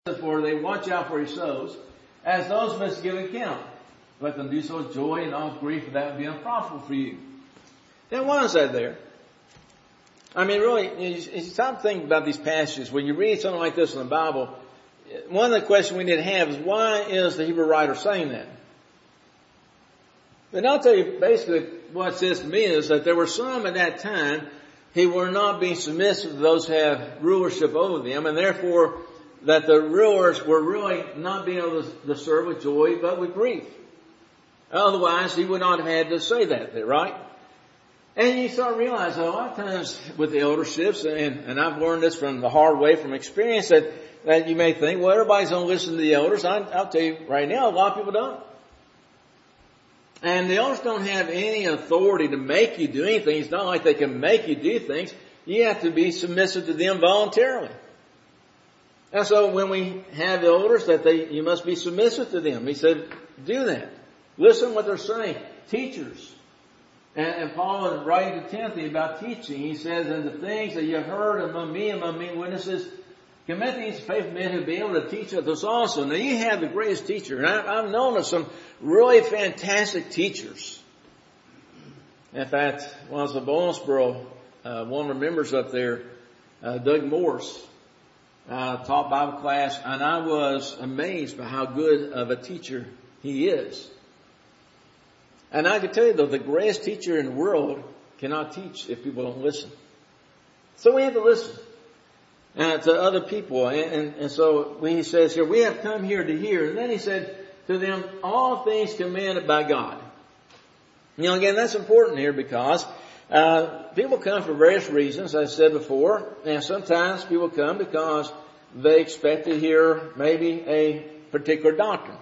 For they watch out for yourselves, as those must give account. Let them do so with joy and not with grief, for that would be unprofitable for you. Then why is that there? I mean, really, you stop thinking about these passages. When you read something like this in the Bible, one of the questions we need to have is, why is the Hebrew writer saying that? And I'll tell you basically what it says to me is that there were some at that time who were not being submissive to those who have rulership over them, and therefore that the rulers were really not being able to serve with joy, but with grief. Otherwise, he would not have had to say that there, right? And you start realizing a lot of times with the elderships, and I've learned this from the hard way, from experience, that you may think, well, everybody's going to listen to the elders. I'll tell you right now, a lot of people don't. And the elders don't have any authority to make you do anything. It's not like they can make you do things. You have to be submissive to them voluntarily. And so when we have elders, you must be submissive to them. He said, do that. Listen to what they're saying. Teachers. And Paul is writing to Timothy about teaching. He says, and the things that you have heard among me and among many witnesses, commit these faithful men who will be able to teach others also. Now you have the greatest teacher. And I've known of some really fantastic teachers. In fact, when I was at Bowensboro, one of the members up there, Doug Morse, taught Bible class, and I was amazed by how good of a teacher he is. And I can tell you though, the greatest teacher in the world cannot teach if people don't listen. So we have to listen to other people. And so when he says here, we have come here to hear. And then he said to them, all things commanded by God. You know, again, that's important here because people come for various reasons, as I said before, and sometimes people come because they expect to hear maybe a particular doctrine.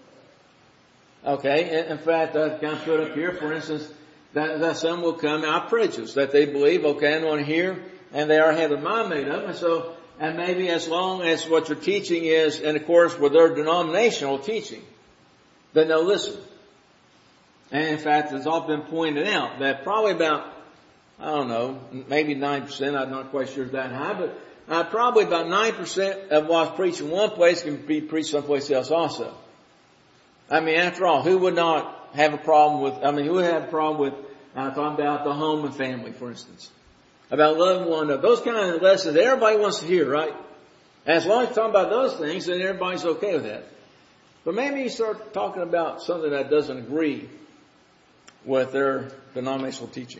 Okay, in fact, I've kind of put up here, for instance, that some will come out prejudice, that they believe, okay, I'm going to hear, and they already have their mind made up, and maybe as long as what you're teaching is in accordance with their denominational teaching, then they'll listen. And in fact, it's all been pointed out that probably about, I don't know, maybe 9%, I'm not quite sure it's that high, but probably about 9% of what's preached in one place can be preached someplace else also. I mean, after all, who would not have a problem with, who would have a problem with talking about the home and family, for instance? About loving one another. Those kind of lessons that everybody wants to hear, right? And as long as you're talking about those things, then everybody's okay with that. But maybe you start talking about something that doesn't agree with their denominational teaching.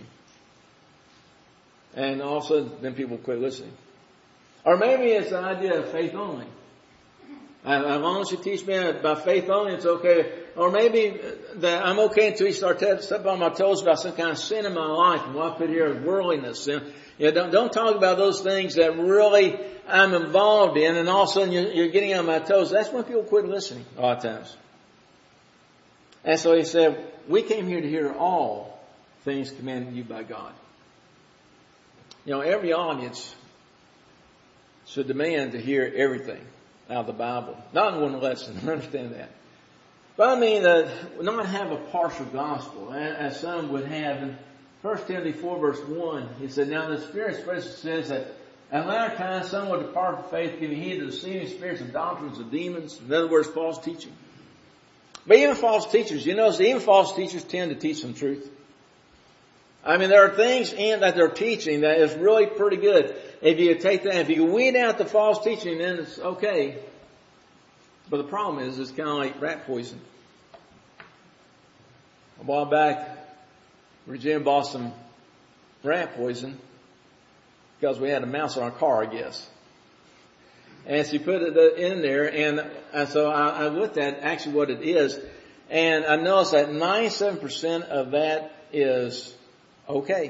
And all of a sudden, then people quit listening. Or maybe it's the idea of faith only. As long as you teach me about faith only, it's okay. Or maybe that I'm okay until you start stepping on my toes about some kind of sin in my life. And what I put here is worldliness. Don't talk about those things that really I'm involved in, and all of a sudden you're getting on my toes. That's when people quit listening a lot of times. And so he said, we came here to hear all things commanded you by God. You know, every audience should demand to hear everything out of the Bible. Not in one lesson, I understand that. But I mean, not have a partial gospel, as some would have. In 1 Timothy 4 verse 1, he said, now the Spirit expressly says that at latter times some will depart from faith, giving heed to deceiving spirits and doctrines of demons. In other words, false teaching. But even false teachers, you notice even false teachers tend to teach some truth. I mean, there are things in that they're teaching that is really pretty good. If you take that, if you weed out the false teaching, then it's okay. But the problem is, it's kind of like rat poison. A while back, Virginia bought some rat poison because we had a mouse in our car, I guess. And so you put it in there, and so I looked at actually what it is, and I noticed that 97% of that is okay.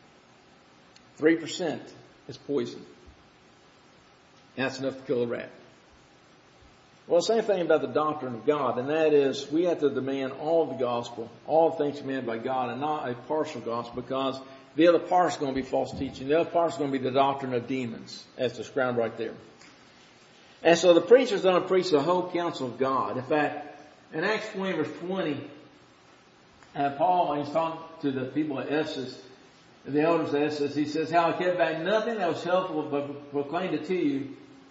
3% is poison. And that's enough to kill a rat. Well, the same thing about the doctrine of God, and that is we have to demand all of the gospel, all things commanded by God, and not a partial gospel, because the other part is going to be false teaching. The other part is going to be the doctrine of demons, as described right there. And so the preacher's going to preach the whole counsel of God. In fact, in Acts 20 verse 20, Paul, he's talking to the people at Ephesus, the elders at Ephesus, he says, how I kept back nothing that was helpful but proclaimed it to you,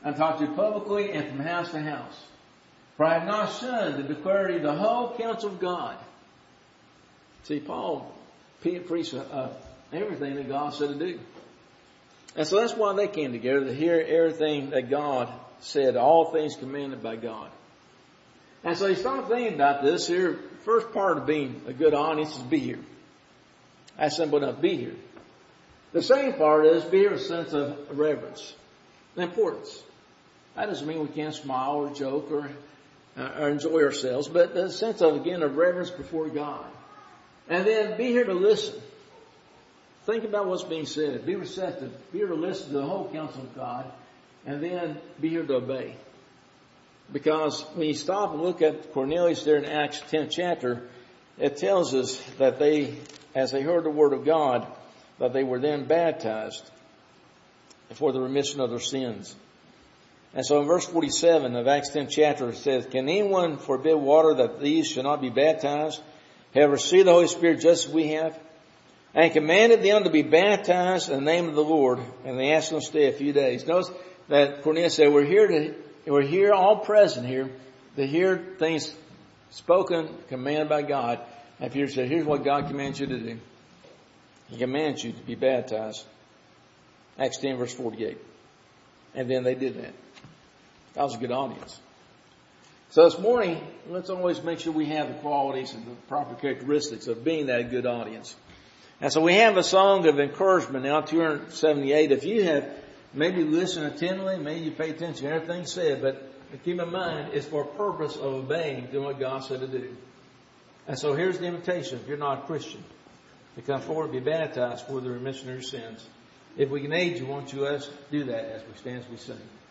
I taught you publicly and from house to house. For I have not shunned to declare to you the whole counsel of God. See, Paul preached everything that God said to do. And so that's why they came together, to hear everything that God said, all things commanded by God. And so you start thinking about this here. First part of being a good audience is be here. That's simple enough, be here. The second part is be here with a sense of reverence and importance. That doesn't mean we can't smile or joke or enjoy ourselves, but the sense of, again, of reverence before God. And then be here to listen. Think about what's being said. Be receptive. Be here to listen to the whole counsel of God. And then be here to obey. Because when you stop and look at Cornelius there in Acts 10th chapter, it tells us that they, as they heard the word of God, that they were then baptized for the remission of their sins. And so in verse 47 of Acts 10th chapter, it says, can anyone forbid water that these should not be baptized? Have received the Holy Spirit just as we have? And commanded them to be baptized in the name of the Lord. And they asked them to stay a few days. Notice that Cornelius said, we're here all present here to hear things spoken, commanded by God. And Peter said, here's what God commands you to do. He commands you to be baptized. Acts 10 verse 48. And then they did that. That was a good audience. So this morning, let's always make sure we have the qualities and the proper characteristics of being that good audience. And so we have a song of encouragement now, 278. If you have maybe listened attentively, maybe you pay attention to everything said, but keep in mind, it's for a purpose of obeying, doing what God said to do. And so here's the invitation, if you're not a Christian, to come forward and be baptized for the remission of your sins. If we can aid you, won't you let us do that as we stand as we sing.